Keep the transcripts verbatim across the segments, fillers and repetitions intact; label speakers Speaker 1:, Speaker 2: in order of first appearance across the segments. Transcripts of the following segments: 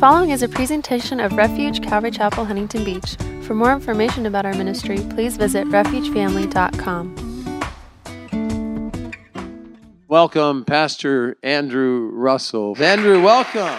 Speaker 1: following is a presentation of Refuge Calvary Chapel, Huntington Beach. For more information about our ministry, please visit refuge family dot com.
Speaker 2: Welcome, Pastor Andrew Russell. Andrew, welcome.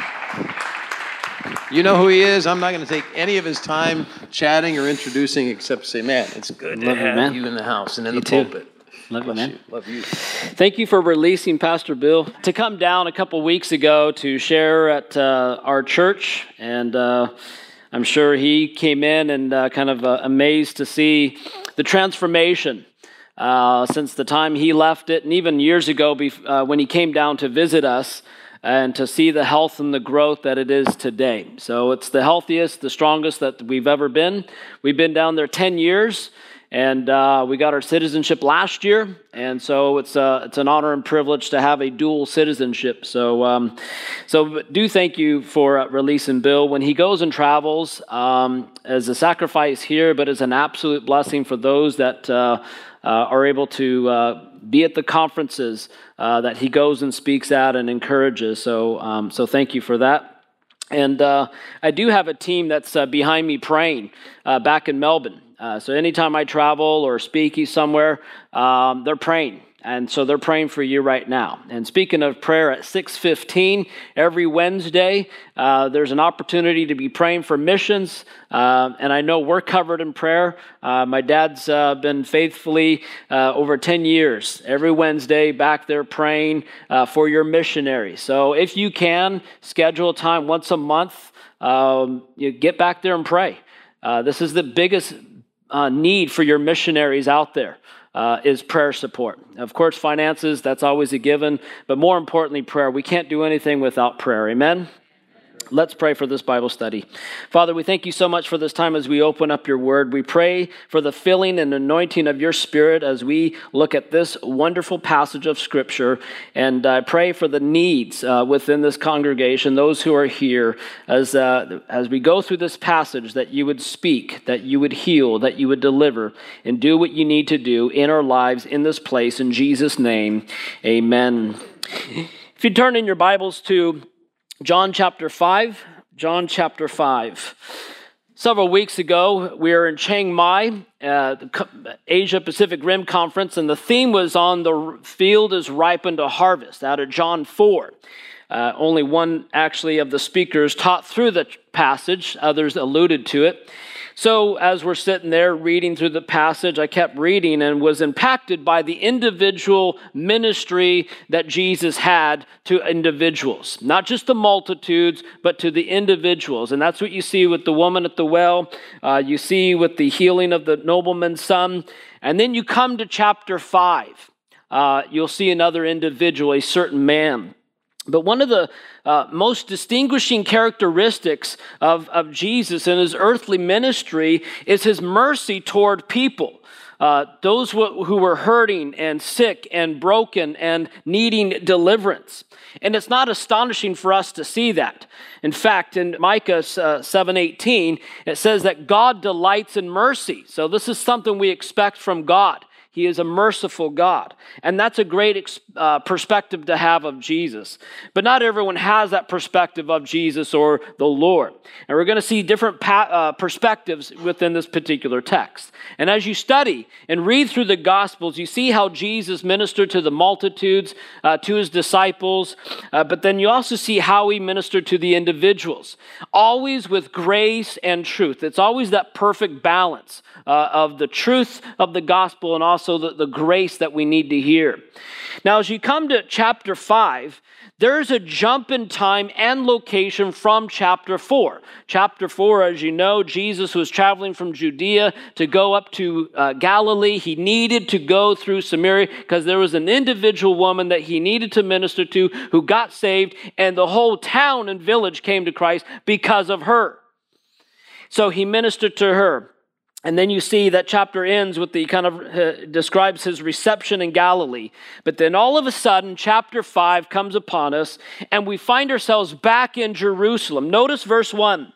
Speaker 2: You know who he is. I'm not going to take any of his time chatting or introducing except to say, man, it's good to
Speaker 3: Love you,
Speaker 2: have
Speaker 3: man.
Speaker 2: you in the house and in
Speaker 3: You
Speaker 2: the
Speaker 3: too.
Speaker 2: pulpit.
Speaker 3: Love you,
Speaker 2: Bless
Speaker 3: man.
Speaker 2: you. Love you.
Speaker 3: Thank you for releasing Pastor Bill to come down a couple weeks ago to share at uh, our church. And uh, I'm sure he came in and uh, kind of uh, amazed to see the transformation uh, since the time he left it. And even years ago bef- uh, when he came down to visit us and to see the health and the growth that it is today. So it's the healthiest, the strongest that we've ever been. We've been down there ten years. And uh, we got our citizenship last year, and so it's uh, it's an honor and privilege to have a dual citizenship. So, um, so do thank you for uh, releasing Bill when he goes and travels um, as a sacrifice here, but as an absolute blessing for those that uh, uh, are able to uh, be at the conferences uh, that he goes and speaks at and encourages. So, um, so thank you for that. And uh, I do have a team that's uh, behind me praying uh, back in Melbourne. Uh, so anytime I travel or speak somewhere, um, they're praying. And so they're praying for you right now. And speaking of prayer, at six fifteen every Wednesday, uh, there's an opportunity to be praying for missions. Uh, and I know we're covered in prayer. Uh, my dad's uh, been faithfully uh, over ten years, every Wednesday back there praying uh, for your missionaries. So if you can, schedule a time once a month, um, you get back there and pray. Uh, this is the biggest Uh, need for your missionaries out there uh, is prayer support. Of course, finances, that's always a given, but more importantly, prayer. We can't do anything without prayer. Amen? Let's pray for this Bible study. Father, we thank you so much for this time as we open up your word. We pray for the filling and anointing of your spirit as we look at this wonderful passage of Scripture. And I pray for the needs uh, within this congregation, those who are here, as, uh, as we go through this passage, that you would speak, that you would heal, that you would deliver, and do what you need to do in our lives in this place. In Jesus' name, amen. If you turn in your Bibles to John chapter five, John chapter five. Several weeks ago, we were in Chiang Mai, uh, the Asia Pacific Rim Conference, and the theme was on the field is ripened to harvest out of John four. Uh, only one, actually, of the speakers taught through the passage. Others alluded to it. So as we're sitting there reading through the passage, I kept reading and was impacted by the individual ministry that Jesus had to individuals. Not just the multitudes, but to the individuals. And that's what you see with the woman at the well. Uh, you see with the healing of the nobleman's son. And then you come to chapter five. Uh, you'll see another individual, a certain man. But one of the uh, most distinguishing characteristics of, of Jesus and his earthly ministry is his mercy toward people. Uh, those who, who were hurting and sick and broken and needing deliverance. And it's not astonishing for us to see that. In fact, in Micah uh, seven eighteen, it says that God delights in mercy. So this is something we expect from God. He is a merciful God. And that's a great uh, perspective to have of Jesus. But not everyone has that perspective of Jesus or the Lord. And we're going to see different pa- uh, perspectives within this particular text. And as you study and read through the Gospels, you see how Jesus ministered to the multitudes, uh, to his disciples. Uh, but then you also see how he ministered to the individuals. Always with grace and truth. It's always that perfect balance uh, of the truth of the gospel and also the, the grace that we need to hear. Now, as you come to chapter five, there's a jump in time and location from chapter four. Chapter four, as you know, Jesus was traveling from Judea to go up to uh, Galilee. He needed to go through Samaria because there was an individual woman that he needed to minister to who got saved, and the whole town and village came to Christ because of her. So he ministered to her. And then you see that chapter ends with the kind of uh, describes his reception in Galilee. But then all of a sudden, chapter five comes upon us and we find ourselves back in Jerusalem. Notice verse one.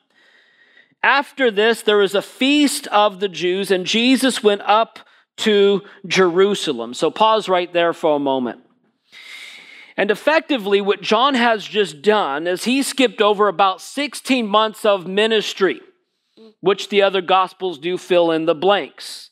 Speaker 3: After this, there was a feast of the Jews and Jesus went up to Jerusalem. So pause right there for a moment. And effectively, what John has just done is he skipped over about sixteen months of ministry, which the other Gospels do fill in the blanks.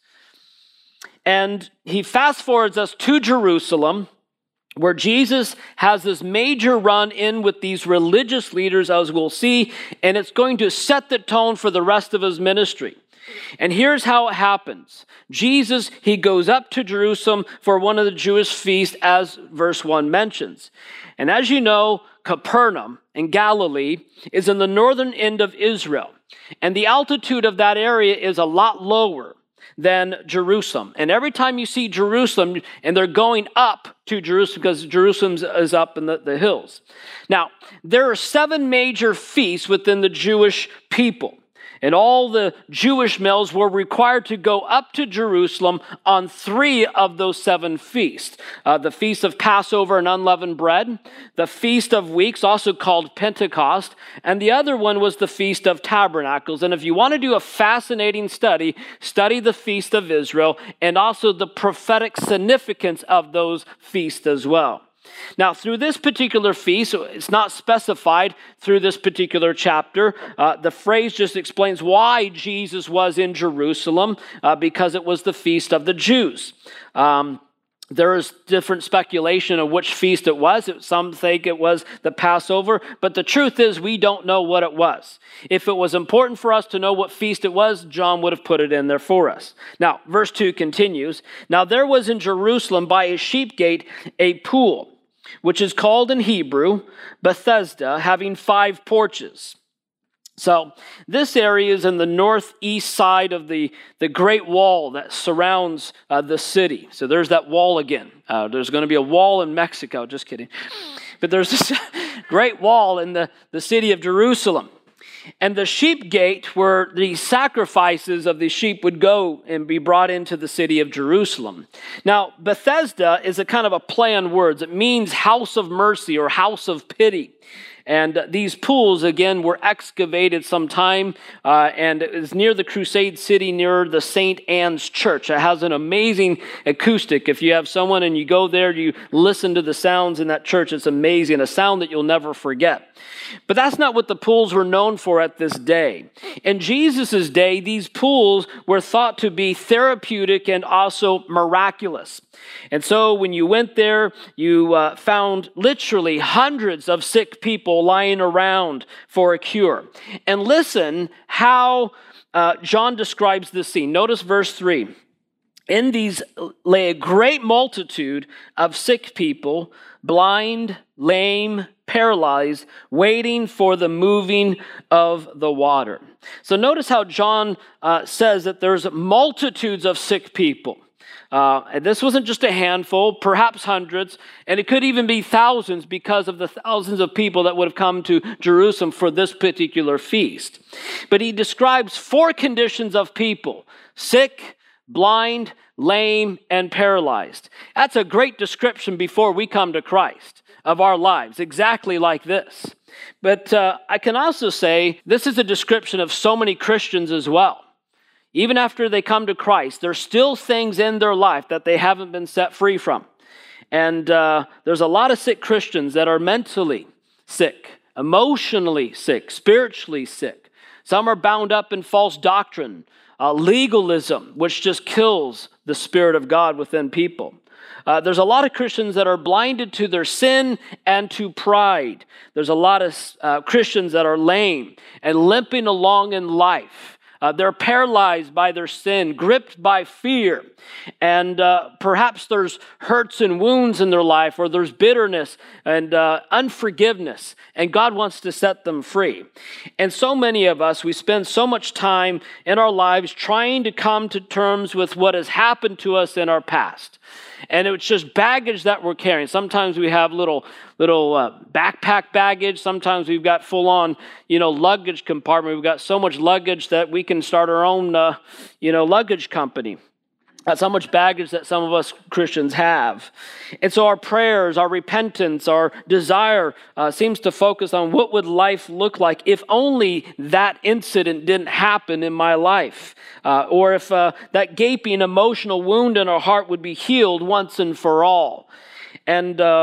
Speaker 3: And he fast forwards us to Jerusalem, where Jesus has this major run-in with these religious leaders, as we'll see, and it's going to set the tone for the rest of his ministry. And here's how it happens. Jesus, he goes up to Jerusalem for one of the Jewish feasts, as verse one mentions. And as you know, Capernaum in Galilee is in the northern end of Israel. And the altitude of that area is a lot lower than Jerusalem. And every time you see Jerusalem, and they're going up to Jerusalem because Jerusalem is up in the, the hills. Now, there are seven major feasts within the Jewish people. And all the Jewish males were required to go up to Jerusalem on three of those seven feasts. Uh, the Feast of Passover and Unleavened Bread, the Feast of Weeks, also called Pentecost, and the other one was the Feast of Tabernacles. And if you want to do a fascinating study, study the Feast of Israel and also the prophetic significance of those feasts as well. Now, through this particular feast, it's not specified through this particular chapter. Uh, the phrase just explains why Jesus was in Jerusalem, uh, because it was the feast of the Jews. Um, there is different speculation of which feast it was. Some think it was the Passover, but the truth is we don't know what it was. If it was important for us to know what feast it was, John would have put it in there for us. Now, verse two continues, "Now there was in Jerusalem by a sheep gate a pool, which is called in Hebrew Bethesda, having five porches." So this area is in the northeast side of the, the great wall that surrounds uh, the city. So there's that wall again. Uh, there's going to be a wall in Mexico. Just kidding. But there's this great wall in the, the city of Jerusalem. And the sheep gate, where the sacrifices of the sheep would go and be brought into the city of Jerusalem. Now, Bethesda is a kind of a play on words. It means house of mercy or house of pity. And these pools, again, were excavated sometime, uh, and it is near the Crusade City, near the Saint Anne's Church. It has an amazing acoustic. If you have someone and you go there, you listen to the sounds in that church, it's amazing, a sound that you'll never forget. But that's not what the pools were known for at this day. In Jesus' day, these pools were thought to be therapeutic and also miraculous. And so when you went there, you uh, found literally hundreds of sick people lying around for a cure. And listen how uh, John describes this scene. Notice verse three. "In these lay a great multitude of sick people, blind, lame, paralyzed, waiting for the moving of the water." So notice how John uh, says that there's multitudes of sick people. Uh, and this wasn't just a handful, perhaps hundreds, and it could even be thousands because of the thousands of people that would have come to Jerusalem for this particular feast. But he describes four conditions of people: sick, blind, lame, and paralyzed. That's a great description before we come to Christ of our lives, exactly like this. But uh, I can also say this is a description of so many Christians as well. Even after they come to Christ, there's still things in their life that they haven't been set free from. And uh, there's a lot of sick Christians that are mentally sick, emotionally sick, spiritually sick. Some are bound up in false doctrine, uh, legalism, which just kills the Spirit of God within people. Uh, there's a lot of Christians that are blinded to their sin and to pride. There's a lot of uh, Christians that are lame and limping along in life. Uh, they're paralyzed by their sin, gripped by fear. And uh, perhaps there's hurts and wounds in their life, or there's bitterness and uh, unforgiveness. And God wants to set them free. And so many of us, we spend so much time in our lives trying to come to terms with what has happened to us in our past. And it's just baggage that we're carrying. Sometimes we have little little uh, backpack baggage. Sometimes we've got full-on, you know, luggage compartment. We've got so much luggage that we can start our own, uh, you know, luggage company. That's how much baggage that some of us Christians have. And so our prayers, our repentance, our desire uh, seems to focus on what would life look like if only that incident didn't happen in my life. Uh, or if uh, that gaping emotional wound in our heart would be healed once and for all. And um,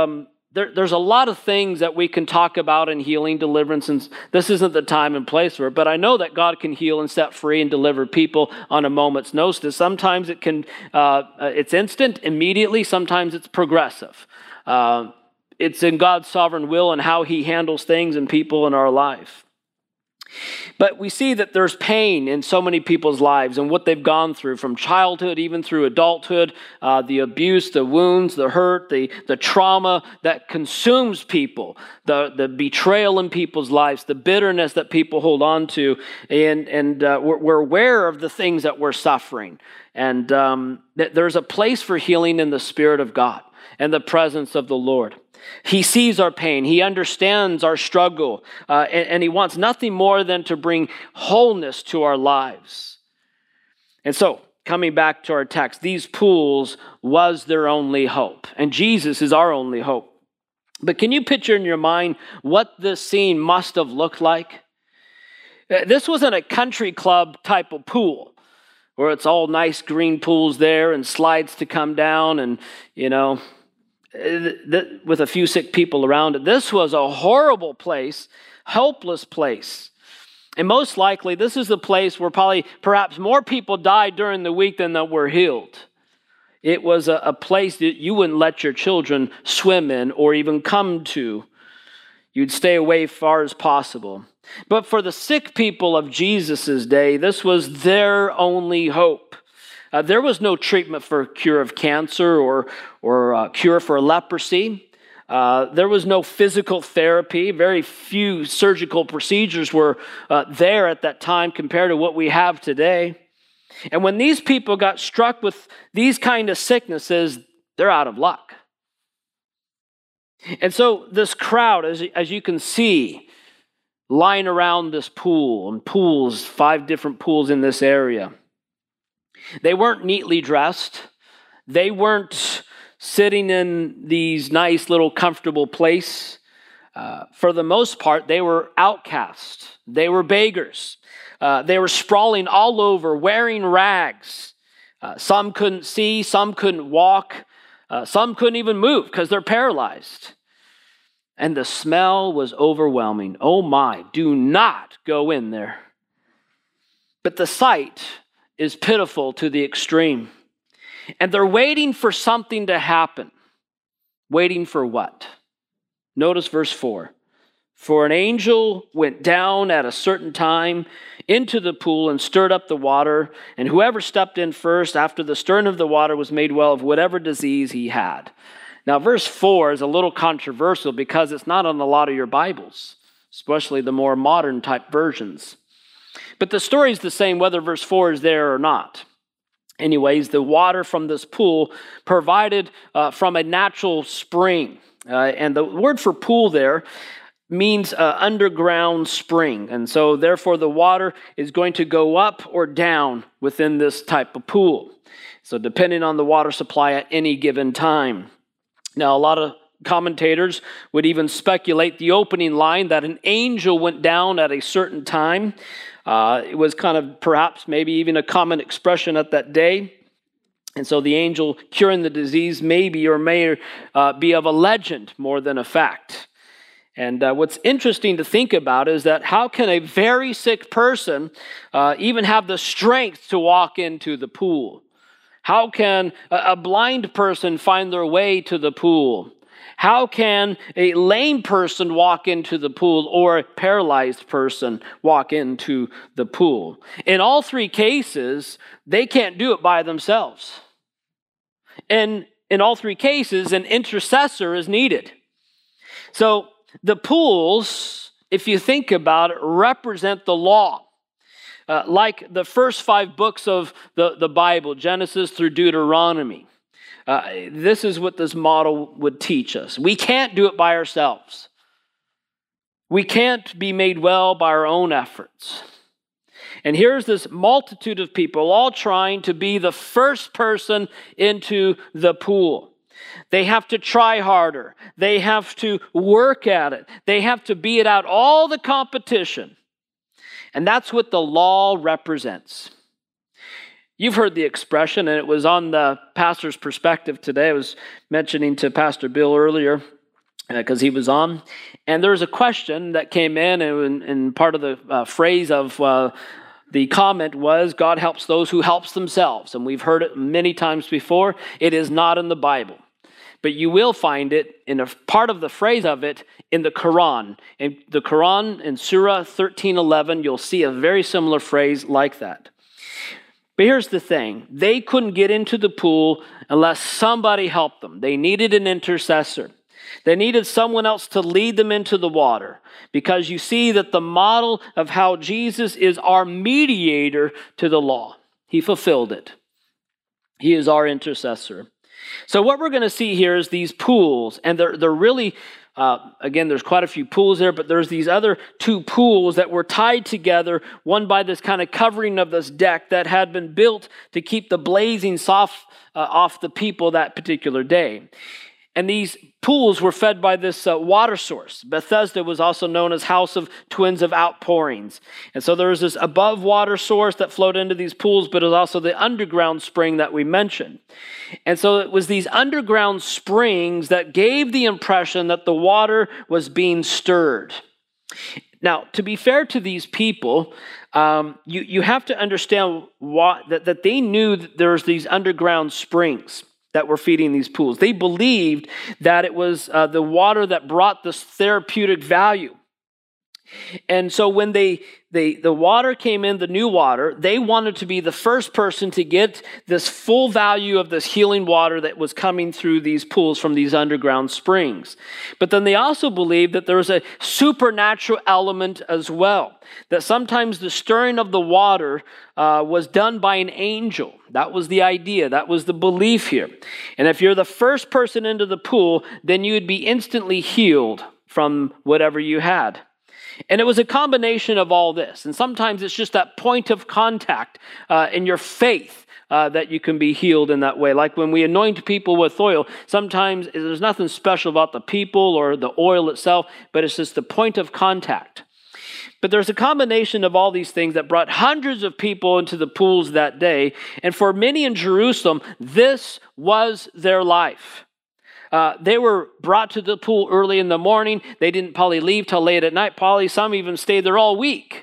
Speaker 3: there, there's a lot of things that we can talk about in healing, deliverance, and this isn't the time and place for it, but I know that God can heal and set free and deliver people on a moment's notice. Sometimes it can, uh, it's instant, immediately. Sometimes it's progressive. Uh, it's in God's sovereign will and how he handles things and people in our life. But we see that there's pain in so many people's lives and what they've gone through from childhood, even through adulthood, uh, the abuse, the wounds, the hurt, the, the trauma that consumes people, the, the betrayal in people's lives, the bitterness that people hold on to. And, and uh, we're, we're aware of the things that we're suffering. And um, th- there's a place for healing in the Spirit of God and the presence of the Lord. He sees our pain. He understands our struggle. Uh, and, and he wants nothing more than to bring wholeness to our lives. And so, coming back to our text, these pools was their only hope. And Jesus is our only hope. But can you picture in your mind what this scene must have looked like? This wasn't a country club type of pool where it's all nice green pools there and slides to come down and, you know, with a few sick people around it. This was a horrible place, helpless place. And most likely, this is the place where probably perhaps more people died during the week than that were healed. It was a, a place that you wouldn't let your children swim in or even come to. You'd stay away as far as possible. But for the sick people of Jesus' day, this was their only hope. Uh, there was no treatment for cure of cancer or, or uh, cure for leprosy. Uh, there was no physical therapy. Very few surgical procedures were uh, there at that time compared to what we have today. And when these people got struck with these kind of sicknesses, they're out of luck. And so this crowd, as, as you can see, lying around this pool, and pools, five different pools in this area. They weren't neatly dressed. They weren't sitting in these nice little comfortable place. Uh, for the most part, they were outcasts. They were beggars. Uh, they were sprawling all over, wearing rags. Uh, some couldn't see, some couldn't walk. Uh, some couldn't even move because they're paralyzed. And the smell was overwhelming. Oh my, do not go in there. But the sight is pitiful to the extreme. And they're waiting for something to happen. Waiting for what? Notice verse four. For an angel went down at a certain time into the pool and stirred up the water, and whoever stepped in first after the stirring of the water was made well of whatever disease he had. Now, verse four is a little controversial because it's not on a lot of your Bibles, especially the more modern type versions. But the story is the same whether verse four is there or not. Anyways, the water from this pool provided uh, from a natural spring. Uh, and the word for pool there means uh, underground spring. And so therefore the water is going to go up or down within this type of pool. So depending on the water supply at any given time. Now a lot of commentators would even speculate the opening line that an angel went down at a certain time. Uh, it was kind of perhaps maybe even a common expression at that day. And so the angel curing the disease maybe or may uh, be of a legend more than a fact. And uh, what's interesting to think about is that how can a very sick person uh, even have the strength to walk into the pool? How can a, a blind person find their way to the pool? How can a lame person walk into the pool or a paralyzed person walk into the pool? In all three cases, they can't do it by themselves. And in all three cases, an intercessor is needed. So the pools, if you think about it, represent the law. Uh, like the first five books of the, the Bible, Genesis through Deuteronomy. Uh, this is what this model would teach us. We can't do it by ourselves. We can't be made well by our own efforts. And here's this multitude of people all trying to be the first person into the pool. They have to try harder. They have to work at it. They have to beat out all the competition. And that's what the law represents. You've heard the expression, and it was on the pastor's perspective today. I was mentioning to Pastor Bill earlier, because uh, he was on. And there was a question that came in, and, and part of the uh, phrase of uh, the comment was, God helps those who helps themselves. And we've heard it many times before. It is not in the Bible. But you will find it in a part of the phrase of it in the Quran. In the Quran, in Surah thirteen eleven, you'll see a very similar phrase like that. But here's the thing. They couldn't get into the pool unless somebody helped them. They needed an intercessor. They needed someone else to lead them into the water, because you see that the model of how Jesus is our mediator to the law. He fulfilled it. He is our intercessor. So what we're going to see here is these pools, and they're, they're really, uh, again, there's quite a few pools there, but there's these other two pools that were tied together, one by this kind of covering of this deck that had been built to keep the blazing soft uh, off the people that particular day. And these pools were fed by this uh, water source. Bethesda was also known as House of Twins of Outpourings. And so there was this above water source that flowed into these pools, but it was also the underground spring that we mentioned. And so it was these underground springs that gave the impression that the water was being stirred. Now, to be fair to these people, um, you, you have to understand what, that, that they knew that there was these underground springs that were feeding these pools. They believed that it was uh, the water that brought this therapeutic value. And so when they, they the water came in, the new water, they wanted to be the first person to get this full value of this healing water that was coming through these pools from these underground springs. But then they also believed that there was a supernatural element as well, that sometimes the stirring of the water uh, was done by an angel. That was the idea. That was the belief here. And if you're the first person into the pool, then you would be instantly healed from whatever you had. And it was a combination of all this. And sometimes it's just that point of contact uh, in your faith uh, that you can be healed in that way. Like when we anoint people with oil, sometimes there's nothing special about the people or the oil itself, but it's just the point of contact. But there's a combination of all these things that brought hundreds of people into the pools that day. And for many in Jerusalem, this was their life. Uh, they were brought to the pool early in the morning. They didn't probably leave till late at night. Probably some even stayed there all week.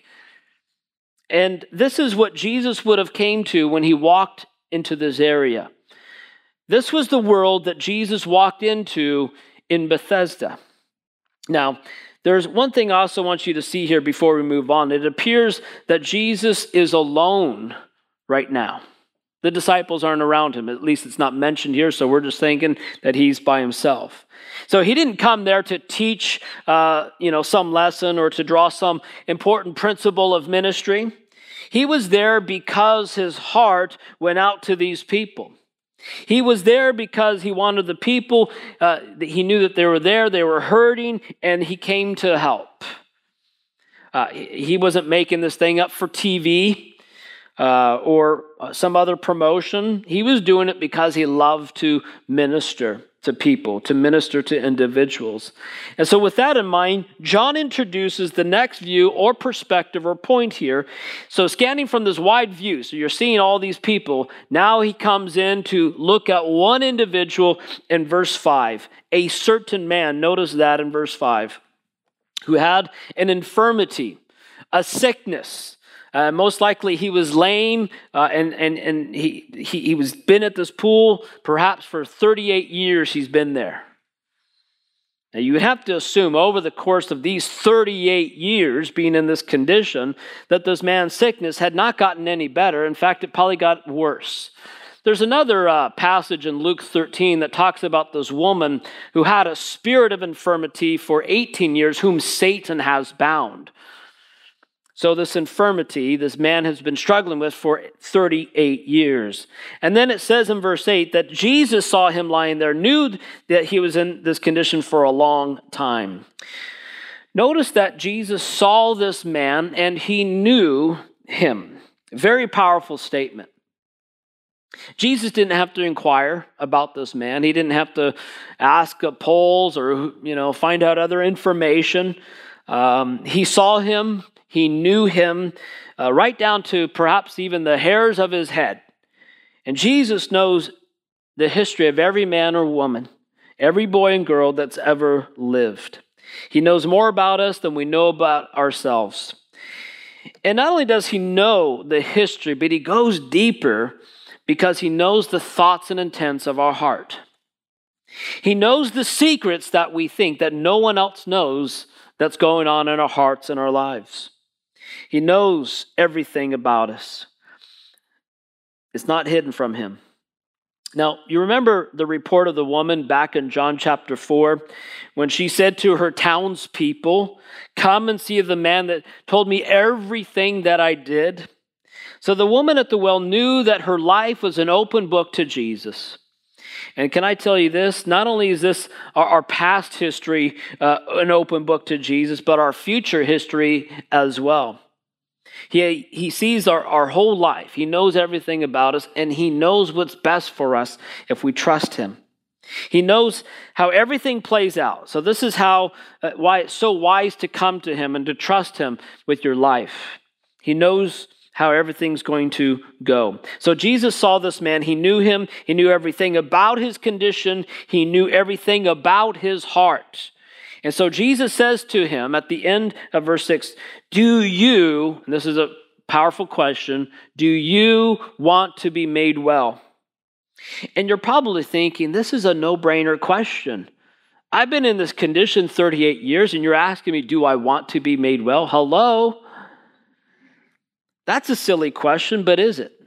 Speaker 3: And this is what Jesus would have came to when he walked into this area. This was the world that Jesus walked into in Bethesda. Now, there's one thing I also want you to see here before we move on. It appears that Jesus is alone right now. The disciples aren't around him. At least it's not mentioned here, so we're just thinking that he's by himself. So he didn't come there to teach, uh, you know, some lesson or to draw some important principle of ministry. He was there because his heart went out to these people. He was there because he wanted the people, uh, he knew that they were there, they were hurting, and he came to help. Uh, he wasn't making this thing up for T V. Uh, or some other promotion. He was doing it because he loved to minister to people, to minister to individuals. And so with that in mind, John introduces the next view or perspective or point here. So scanning from this wide view, so you're seeing all these people, now he comes in to look at one individual in verse five. A certain man, notice that in verse five, who had an infirmity, a sickness. Uh, most likely he was lame uh, and, and, and he, he, he was been at this pool perhaps for thirty-eight years he's been there. Now you would have to assume over the course of these thirty-eight years being in this condition that this man's sickness had not gotten any better. In fact, it probably got worse. There's another uh, passage in Luke thirteen that talks about this woman who had a spirit of infirmity for eighteen years whom Satan has bound. So this infirmity, this man has been struggling with for thirty-eight years. And then it says in verse eight that Jesus saw him lying there, knew that he was in this condition for a long time. Notice that Jesus saw this man and he knew him. Very powerful statement. Jesus didn't have to inquire about this man. He didn't have to ask polls or, you know, find out other information. Um, he saw him. He knew him uh, right down to perhaps even the hairs of his head. And Jesus knows the history of every man or woman every boy and girl that's ever lived. He knows more about us than we know about ourselves. And not only does he know the history, but he goes deeper because he knows the thoughts and intents of our heart. He knows the secrets that we think that no one else knows that's going on in our hearts and our lives. He knows everything about us. It's not hidden from him. Now, you remember the report of the woman back in John chapter four when she said to her townspeople, "Come and see the man that told me everything that I did." So the woman at the well knew that her life was an open book to Jesus. And can I tell you this? Not only is this our, our past history uh, an open book to Jesus, but our future history as well. He, he sees our, our whole life. He knows everything about us, and he knows what's best for us if we trust him. He knows how everything plays out. So this is how uh, why it's so wise to come to him and to trust him with your life. He knows how everything's going to go. So Jesus saw this man. He knew him. He knew everything about his condition. He knew everything about his heart. And so Jesus says to him at the end of verse six, do you, and this is a powerful question, do you want to be made well? And you're probably thinking, this is a no-brainer question. I've been in this condition thirty-eight years, and you're asking me, do I want to be made well? Hello? That's a silly question, but is it?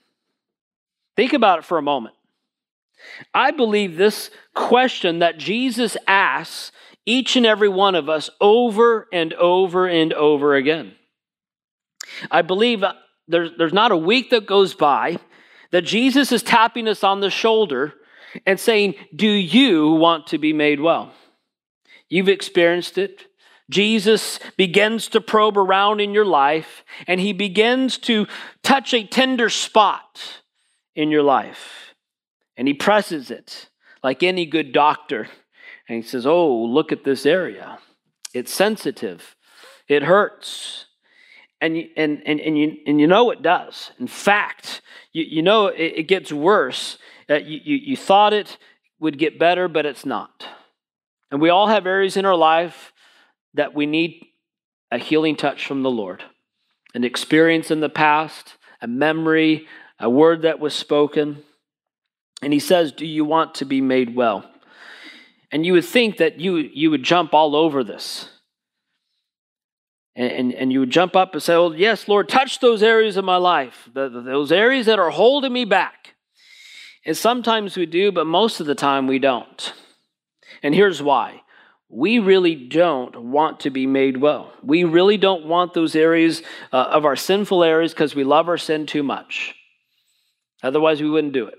Speaker 3: Think about it for a moment. I believe this question that Jesus asks each and every one of us over and over and over again. I believe there's, there's not a week that goes by that Jesus is tapping us on the shoulder and saying, do you want to be made well? You've experienced it. Jesus begins to probe around in your life, and he begins to touch a tender spot in your life. And he presses it like any good doctor. And he says, oh, look at this area. It's sensitive. It hurts. And you, and, and, and, you, and you know it does. In fact, you, you know it, it gets worse. Uh, you, you, you thought it would get better, but it's not. And we all have areas in our life that we need a healing touch from the Lord. An experience in the past, a memory, a word that was spoken. And he says, do you want to be made well? And you would think that you, you would jump all over this. And, and, and you would jump up and say, oh, yes, Lord, touch those areas of my life, the, the, those areas that are holding me back. And sometimes we do, but most of the time we don't. And here's why. We really don't want to be made well. We really don't want those areas uh, of our sinful areas because we love our sin too much. Otherwise, we wouldn't do it.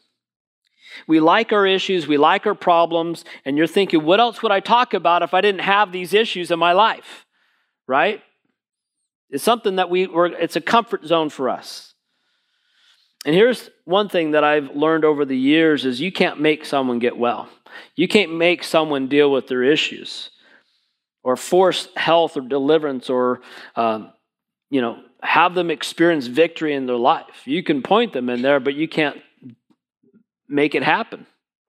Speaker 3: We like our issues, we like our problems, and you're thinking, what else would I talk about if I didn't have these issues in my life? Right? It's something that we, we're, it's a comfort zone for us. And here's one thing that I've learned over the years is you can't make someone get well. You can't make someone deal with their issues or force health or deliverance or, um, you know, have them experience victory in their life. You can point them in there, but you can't make it happen.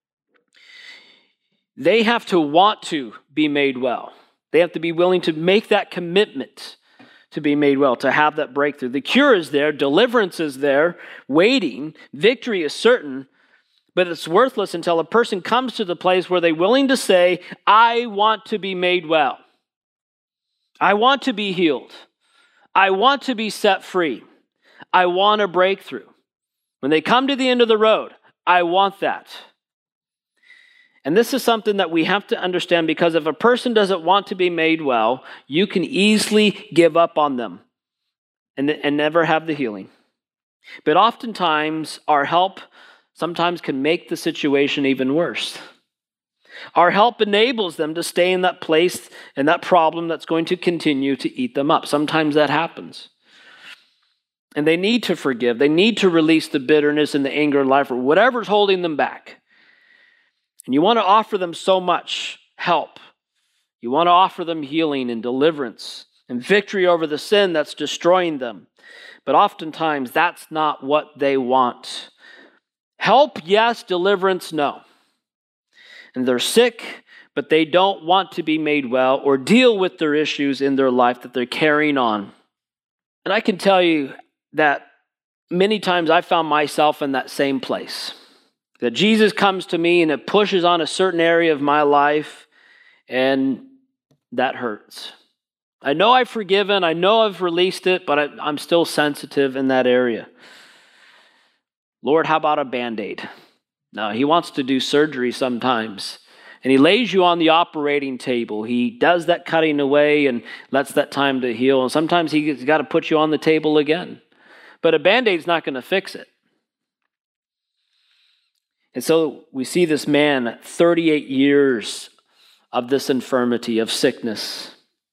Speaker 3: They have to want to be made well. They have to be willing to make that commitment to be made well, to have that breakthrough. The cure is there, deliverance is there, waiting, victory is certain, but it's worthless until a person comes to the place where they're willing to say, I want to be made well. I want to be healed. I want to be set free. I want a breakthrough. When they come to the end of the road, I want that. And this is something that we have to understand, because if a person doesn't want to be made well, you can easily give up on them and, and never have the healing. But oftentimes, our help sometimes can make the situation even worse. Our help enables them to stay in that place and that problem that's going to continue to eat them up. Sometimes that happens. And they need to forgive. They need to release the bitterness and the anger in life or whatever's holding them back. And you want to offer them so much help. You want to offer them healing and deliverance and victory over the sin that's destroying them. But oftentimes, that's not what they want. Help, yes. Deliverance, no. and they're sick, but they don't want to be made well or deal with their issues in their life that they're carrying on. And I can tell you that many times I found myself in that same place. That Jesus comes to me and it pushes on a certain area of my life, and that hurts. I know I've forgiven, I know I've released it, but I, I'm still sensitive in that area. Lord, how about a Band-Aid? No, he wants to do surgery sometimes. And he lays you on the operating table. He does that cutting away and lets that time to heal. And sometimes he's got to put you on the table again. But a Band-Aid's not going to fix it. And so we see this man, thirty-eight years of this infirmity, of sickness.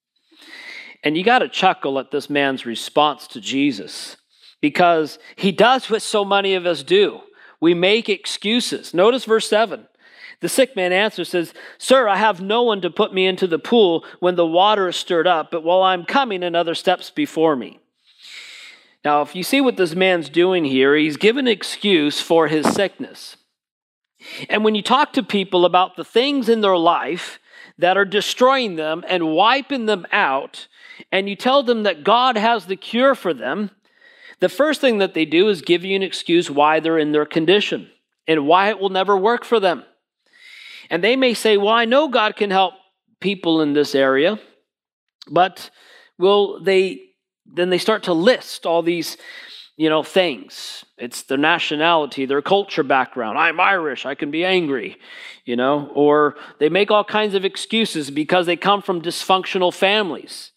Speaker 3: And you got to chuckle at this man's response to Jesus, because he does what so many of us do. We make excuses. Notice verse seven. The sick man answers, says, "Sir, I have no one to put me into the pool when the water is stirred up, but while I'm coming, another steps before me." Now, if you see what this man's doing here, he's given an excuse for his sickness. And when you talk to people about the things in their life that are destroying them and wiping them out, and you tell them that God has the cure for them, the first thing that they do is give you an excuse why they're in their condition and why it will never work for them. And they may say, well, I know God can help people in this area, but will they, then they start to list all these, you know, things. It's their nationality, their culture background. I'm Irish, I can be angry, you know, or they make all kinds of excuses because they come from dysfunctional families.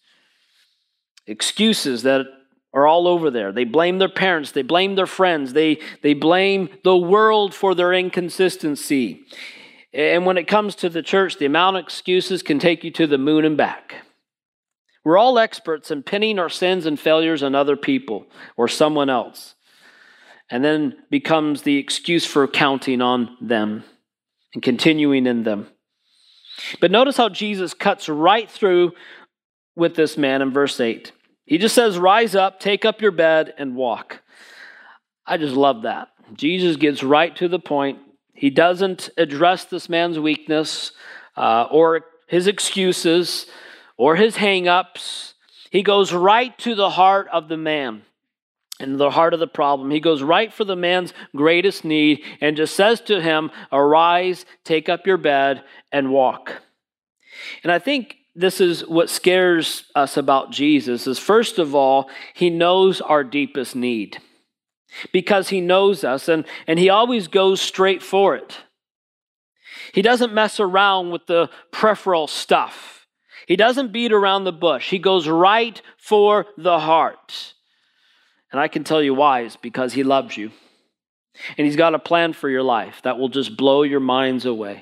Speaker 3: Excuses that are all over there. They blame their parents, they blame their friends, they, they blame the world for their inconsistency. And when it comes to the church, the amount of excuses can take you to the moon and back. We're all experts in pinning our sins and failures on other people or someone else, and then becomes the excuse for counting on them and continuing in them. But notice how Jesus cuts right through with this man in verse eight. He just says, "Rise up, take up your bed, and walk." I just love that. Jesus gets right to the point. He doesn't address this man's weakness uh, or his excuses or his hang-ups. He goes right to the heart of the man and the heart of the problem. He goes right for the man's greatest need and just says to him, "Arise, take up your bed, and walk." And I think this is what scares us about Jesus, is first of all, he knows our deepest need. Because he knows us, and, and he always goes straight for it. He doesn't mess around with the peripheral stuff. He doesn't beat around the bush. He goes right for the heart. And I can tell you why. It's because he loves you. And he's got a plan for your life that will just blow your minds away.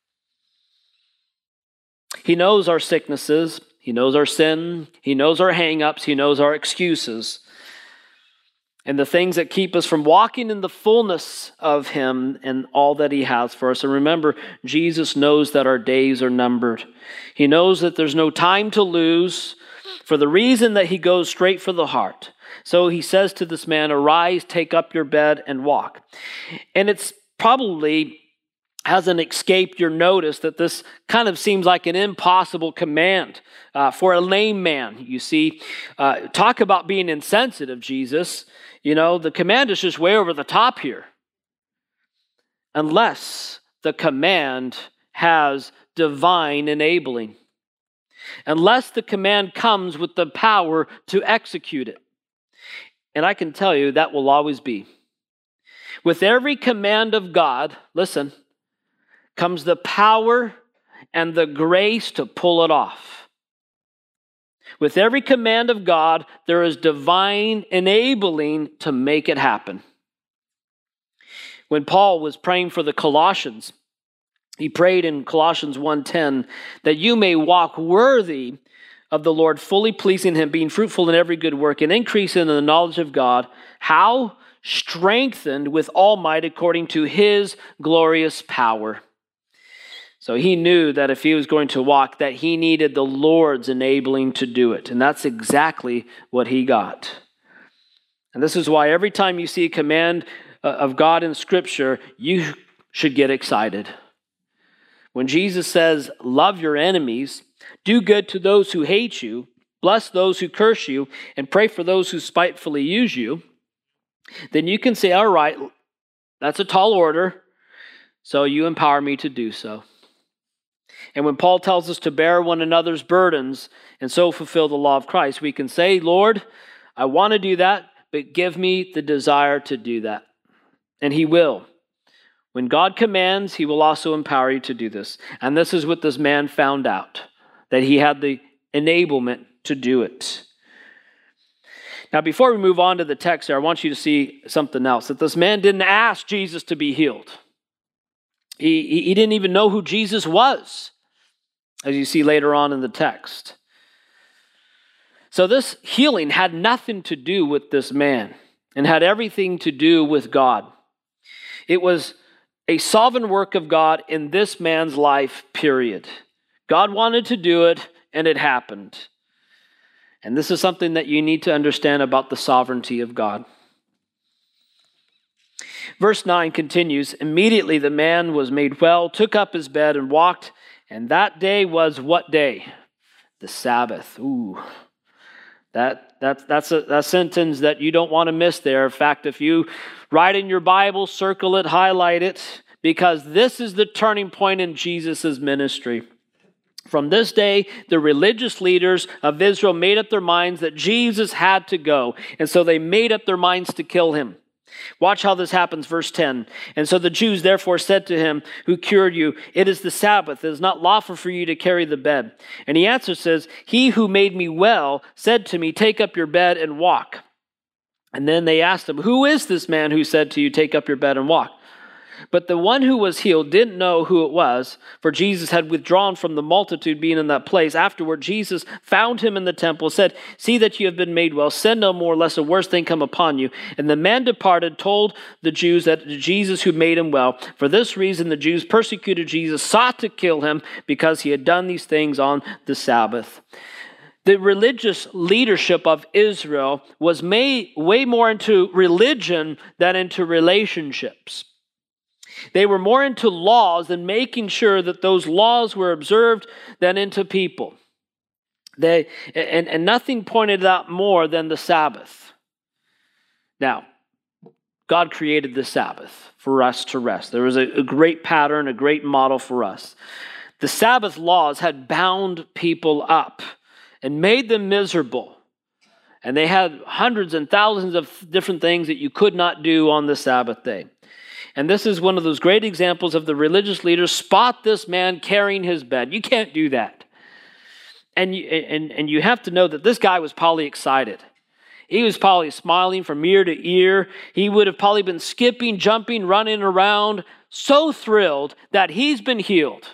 Speaker 3: He knows our sicknesses. He knows our sin. He knows our hang-ups. He knows our excuses. And the things that keep us from walking in the fullness of him and all that he has for us. And remember, Jesus knows that our days are numbered. He knows that there's no time to lose for the reason that he goes straight for the heart. So he says to this man, "Arise, take up your bed, and walk." And it's probably hasn't escaped your notice that this kind of seems like an impossible command uh, for a lame man. You see, uh, talk about being insensitive, Jesus. You know, the command is just way over the top here. Unless the command has divine enabling. Unless the command comes with the power to execute it. And I can tell you that will always be. With every command of God, listen, comes the power and the grace to pull it off. With every command of God, there is divine enabling to make it happen. When Paul was praying for the Colossians, he prayed in Colossians one ten that you may walk worthy of the Lord, fully pleasing him, being fruitful in every good work and increase in the knowledge of God. How? Strengthened with all might according to his glorious power. So he knew that if he was going to walk, that he needed the Lord's enabling to do it. And that's exactly what he got. And this is why every time you see a command of God in Scripture, you should get excited. When Jesus says, love your enemies, do good to those who hate you, bless those who curse you, and pray for those who spitefully use you, then you can say, all right, that's a tall order, so you empower me to do so. And when Paul tells us to bear one another's burdens and so fulfill the law of Christ, we can say, Lord, I want to do that, but give me the desire to do that. And he will. When God commands, he will also empower you to do this. And this is what this man found out, that he had the enablement to do it. Now, before we move on to the text here, I want you to see something else, that this man didn't ask Jesus to be healed. He, he, he didn't even know who Jesus was, as you see later on in the text. So this healing had nothing to do with this man and had everything to do with God. It was a sovereign work of God in this man's life, period. God wanted to do it, and it happened. And this is something that you need to understand about the sovereignty of God. Verse nine continues, immediately the man was made well, took up his bed and walked, and that day was what day? The Sabbath. Ooh, that, that, that's a that sentence that you don't want to miss there. In fact, if you write in your Bible, circle it, highlight it, because this is the turning point in Jesus' ministry. From this day, the religious leaders of Israel made up their minds that Jesus had to go, and so they made up their minds to kill him. Watch how this happens, verse ten. And so the Jews therefore said to him, who cured you, it is the Sabbath. It is not lawful for you to carry the bed. And he answers, says, he who made me well said to me, take up your bed and walk. And then they asked him, who is this man who said to you, take up your bed and walk? But the one who was healed didn't know who it was, for Jesus had withdrawn from the multitude being in that place. Afterward, Jesus found him in the temple, said, see that you have been made well. Sin no more, lest a worse thing come upon you. And the man departed, told the Jews that Jesus who made him well. For this reason, the Jews persecuted Jesus, sought to kill him, because he had done these things on the Sabbath. The religious leadership of Israel was made way more into religion than into relationships. They were more into laws and making sure that those laws were observed than into people. They and, and nothing pointed out more than the Sabbath. Now, God created the Sabbath for us to rest. There was a, a great pattern, a great model for us. The Sabbath laws had bound people up and made them miserable. And they had hundreds and thousands of different things that you could not do on the Sabbath day. And this is one of those great examples of the religious leaders. Spot this man carrying his bed. You can't do that. And you, and, and you have to know that this guy was probably excited. He was probably smiling from ear to ear. He would have probably been skipping, jumping, running around, so thrilled that he's been healed.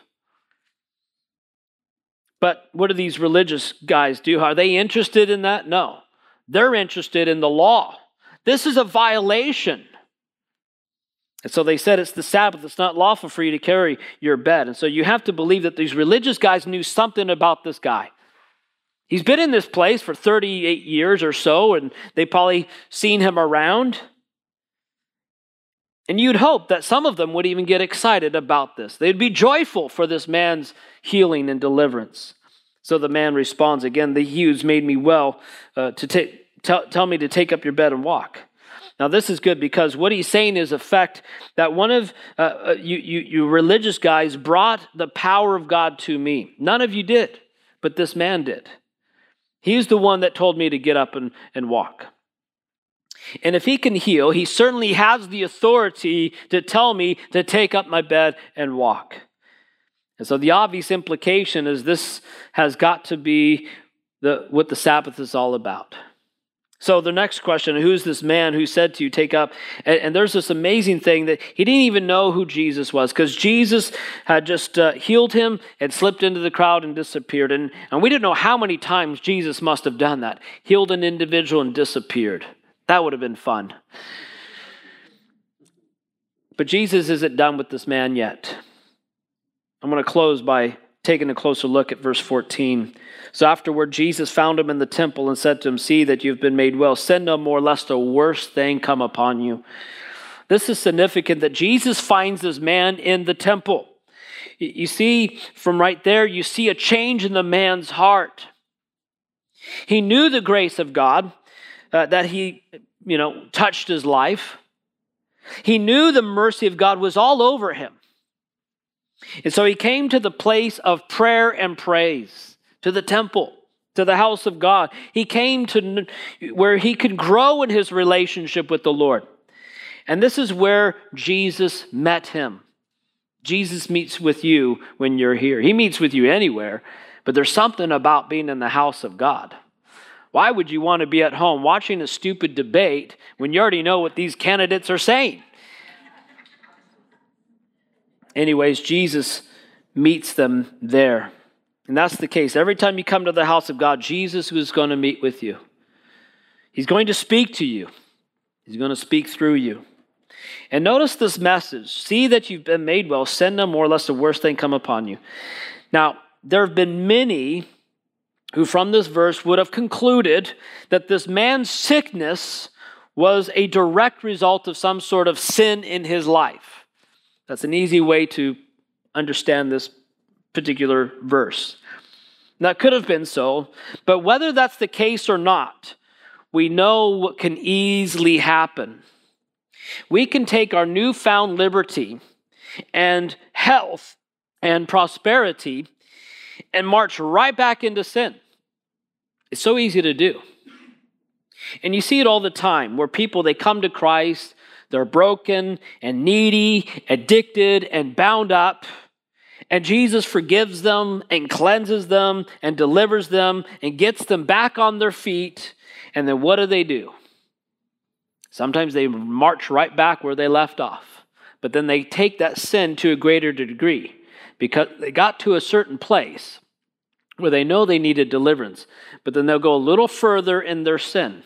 Speaker 3: But what do these religious guys do? Are they interested in that? No. They're interested in the law. This is a violation. And so they said it's the Sabbath. It's not lawful for you to carry your bed. And so you have to believe that these religious guys knew something about this guy. He's been in this place for thirty-eight years or so, and they probably seen him around. And you'd hope that some of them would even get excited about this. They'd be joyful for this man's healing and deliverance. So the man responds again, the he who's made me well, uh, to take, tell, tell me to take up your bed and walk. Now, this is good because what he's saying is a fact that one of uh, you, you, you religious guys brought the power of God to me. None of you did, but this man did. He's the one that told me to get up and, and walk. And if he can heal, he certainly has the authority to tell me to take up my bed and walk. And so the obvious implication is this has got to be the, what the Sabbath is all about. So the next question, who's this man who said to you, take up? And, and there's this amazing thing that he didn't even know who Jesus was because Jesus had just uh, healed him and slipped into the crowd and disappeared. And, and we didn't know how many times Jesus must have done that. Healed an individual and disappeared. That would have been fun. But Jesus isn't done with this man yet. I'm going to close by taking a closer look at verse fourteen. So afterward, Jesus found him in the temple and said to him, see that you've been made well. Sin no more, lest a worse thing come upon you. This is significant that Jesus finds this man in the temple. You see from right there, you see a change in the man's heart. He knew the grace of God, uh, that he, you know, touched his life. He knew the mercy of God was all over him. And so he came to the place of prayer and praise, to the temple, to the house of God. He came to where he could grow in his relationship with the Lord. And this is where Jesus met him. Jesus meets with you when you're here. He meets with you anywhere, but there's something about being in the house of God. Why would you want to be at home watching a stupid debate when you already know what these candidates are saying? Anyways, Jesus meets them there. And that's the case. Every time you come to the house of God, Jesus is going to meet with you. He's going to speak to you. He's going to speak through you. And notice this message. See that you've been made well. Sin no more, lest the worst thing come upon you. Now, there have been many who from this verse would have concluded that this man's sickness was a direct result of some sort of sin in his life. That's an easy way to understand this particular verse. That could have been so, but whether that's the case or not, we know what can easily happen. We can take our newfound liberty and health and prosperity and march right back into sin. It's so easy to do. And you see it all the time where people, they come to Christ, they're broken and needy, addicted and bound up, and Jesus forgives them and cleanses them and delivers them and gets them back on their feet. And then what do they do? Sometimes they march right back where they left off. But then they take that sin to a greater degree because they got to a certain place where they know they needed deliverance. But then they'll go a little further in their sin.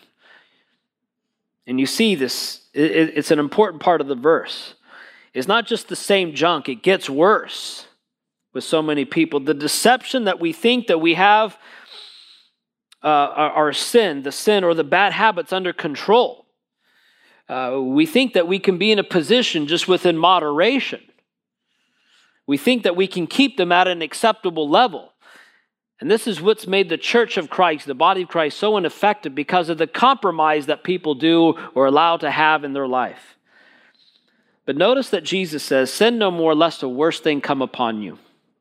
Speaker 3: And you see this, it's an important part of the verse. It's not just the same junk, it gets worse with so many people. The deception that we think that we have uh, our, our sin, the sin or the bad habits under control. Uh, we think that we can be in a position just within moderation. We think that we can keep them at an acceptable level. And this is what's made the church of Christ, the body of Christ, so ineffective because of the compromise that people do or allow to have in their life. But notice that Jesus says, sin no more lest a worse thing come upon you.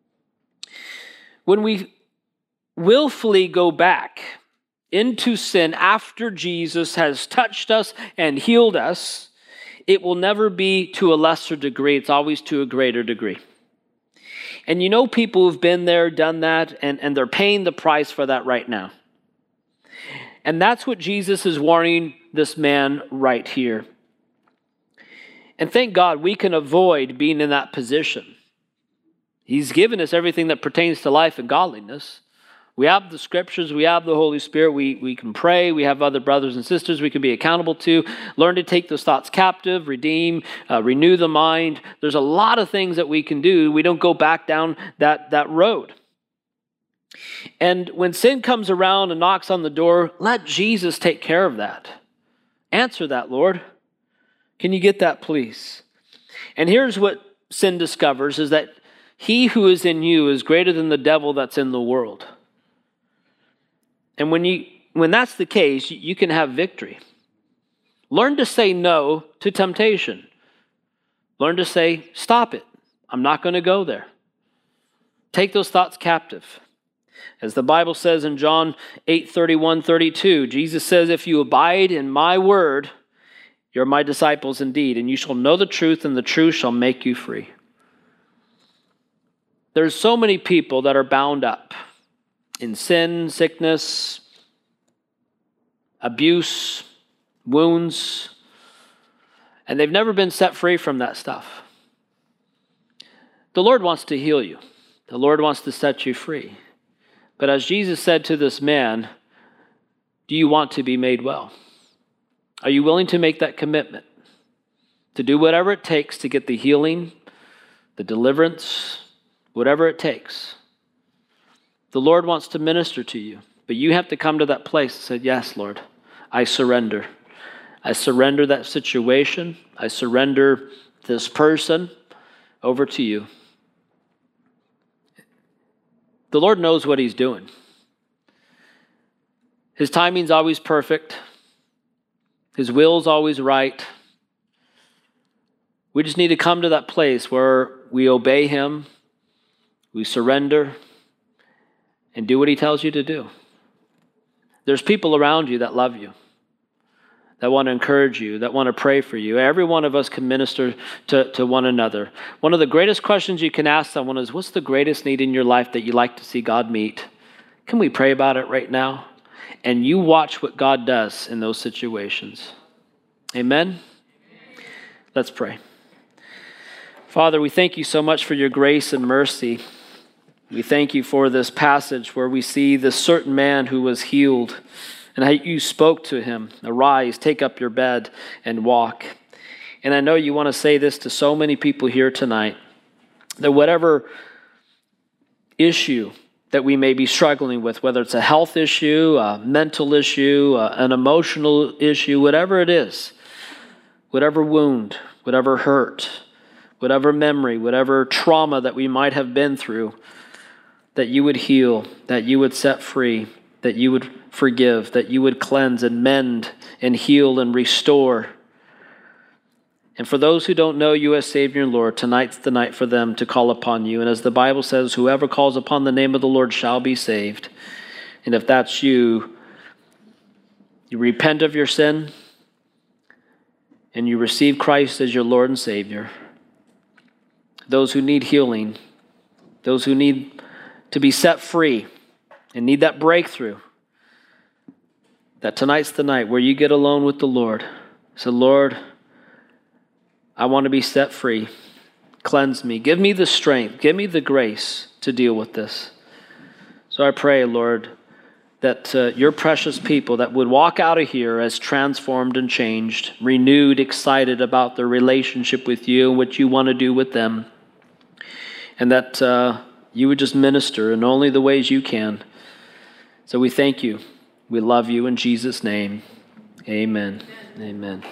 Speaker 3: When we willfully go back into sin after Jesus has touched us and healed us, it will never be to a lesser degree. It's always to a greater degree. And you know people who've been there, done that, and, and they're paying the price for that right now. And that's what Jesus is warning this man right here. And thank God we can avoid being in that position. He's given us everything that pertains to life and godliness. We have the scriptures, we have the Holy Spirit, we, we can pray, we have other brothers and sisters we can be accountable to, learn to take those thoughts captive, redeem, uh, renew the mind. There's a lot of things that we can do. We don't go back down that, that road. And when sin comes around and knocks on the door, let Jesus take care of that. Answer that, Lord. Can you get that, please? And here's what sin discovers, is that he who is in you is greater than the devil that's in the world. And when you when that's the case, you can have victory. Learn to say no to temptation. Learn to say, stop it. I'm not going to go there. Take those thoughts captive. As the Bible says in John eight, thirty-one, thirty-two, Jesus says, if you abide in my word, you're my disciples indeed, and you shall know the truth, and the truth shall make you free. There's so many people that are bound up in sin, sickness, abuse, wounds, and they've never been set free from that stuff. The Lord wants to heal you. The Lord wants to set you free. But as Jesus said to this man, do you want to be made well? Are you willing to make that commitment? To do whatever it takes to get the healing, the deliverance, whatever it takes. The Lord wants to minister to you, but you have to come to that place and say, yes, Lord, I surrender. I surrender that situation. I surrender this person over to you. The Lord knows what he's doing. His timing's always perfect. His will's always right. We just need to come to that place where we obey him, we surrender, and do what he tells you to do. There's people around you that love you, that want to encourage you, that want to pray for you. Every one of us can minister to, to one another. One of the greatest questions you can ask someone is, what's the greatest need in your life that you'd like to see God meet? Can we pray about it right now? And you watch what God does in those situations. Amen? Let's pray. Father, we thank you so much for your grace and mercy. We thank you for this passage where we see this certain man who was healed and how you spoke to him, arise, take up your bed and walk. And I know you want to say this to so many people here tonight, that whatever issue that we may be struggling with, whether it's a health issue, a mental issue, an emotional issue, whatever it is, whatever wound, whatever hurt, whatever memory, whatever trauma that we might have been through, that you would heal, that you would set free, that you would forgive, that you would cleanse and mend and heal and restore. And for those who don't know you as Savior and Lord, tonight's the night for them to call upon you. And as the Bible says, whoever calls upon the name of the Lord shall be saved. And if that's you, you repent of your sin and you receive Christ as your Lord and Savior. Those who need healing, those who need to be set free and need that breakthrough, that tonight's the night where you get alone with the Lord. So, Lord, I want to be set free. Cleanse me. Give me the strength. Give me the grace to deal with this. So I pray, Lord, that uh, your precious people that would walk out of here as transformed and changed, renewed, excited about their relationship with you and what you want to do with them, and that uh, you would just minister in only the ways you can. So we thank you. We love you in Jesus' name. Amen. Amen.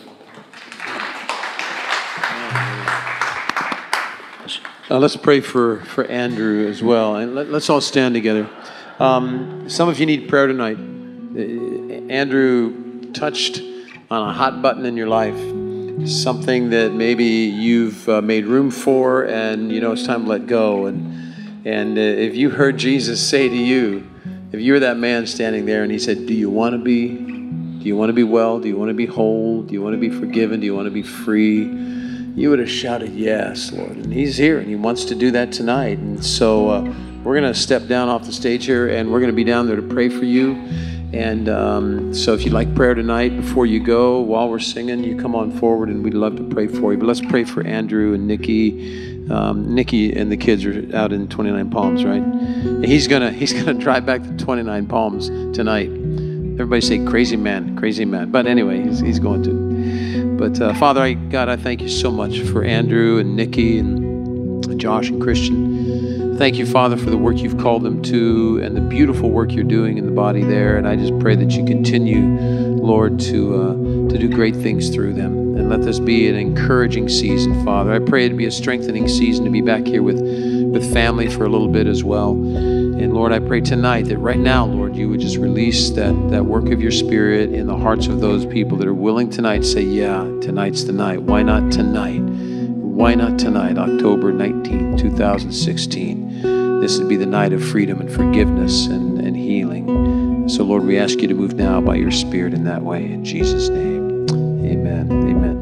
Speaker 2: Uh, let's pray for, for Andrew as well. And let, let's all stand together. Um, some of you need prayer tonight. Uh, Andrew touched on a hot button in your life, something that maybe you've uh, made room for, and you know it's time to let go. And, and uh, if you heard Jesus say to you, if you were that man standing there and he said, do you want to be, do you want to be well? Do you want to be whole? Do you want to be forgiven? Do you want to be free? You would have shouted, yes, Lord. And he's here, and he wants to do that tonight. And so uh, we're going to step down off the stage here, and we're going to be down there to pray for you. And um, so if you'd like prayer tonight, before you go, while we're singing, you come on forward, and we'd love to pray for you. But let's pray for Andrew and Nikki. Um, Nikki and the kids are out in twenty-nine Palms, right? He's going to he's gonna drive back to twenty-nine Palms tonight. Everybody say, crazy man, crazy man. But anyway, he's, he's going to. But uh, Father, I, God, I thank you so much for Andrew and Nikki and Josh and Christian. Thank you, Father, for the work you've called them to and the beautiful work you're doing in the body there. And I just pray that you continue, Lord, to uh, to do great things through them. And let this be an encouraging season, Father. I pray it'd be a strengthening season to be back here with, with family for a little bit as well. And Lord, I pray tonight that right now, Lord, you would just release that, that work of your Spirit in the hearts of those people that are willing tonight to say, yeah, tonight's the night. Why not tonight? Why not tonight, October nineteenth, two thousand sixteen? This would be the night of freedom and forgiveness and, and healing. So, Lord, we ask you to move now by your Spirit in that way. In Jesus' name, amen. Amen.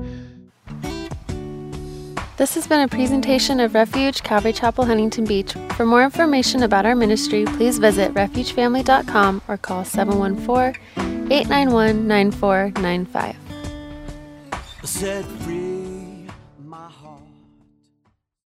Speaker 1: This has been a presentation of Refuge Calvary Chapel, Huntington Beach. For more information about our ministry, please visit refuge family dot com or call seven one four, eight nine one, nine four nine five.
Speaker 4: Set free.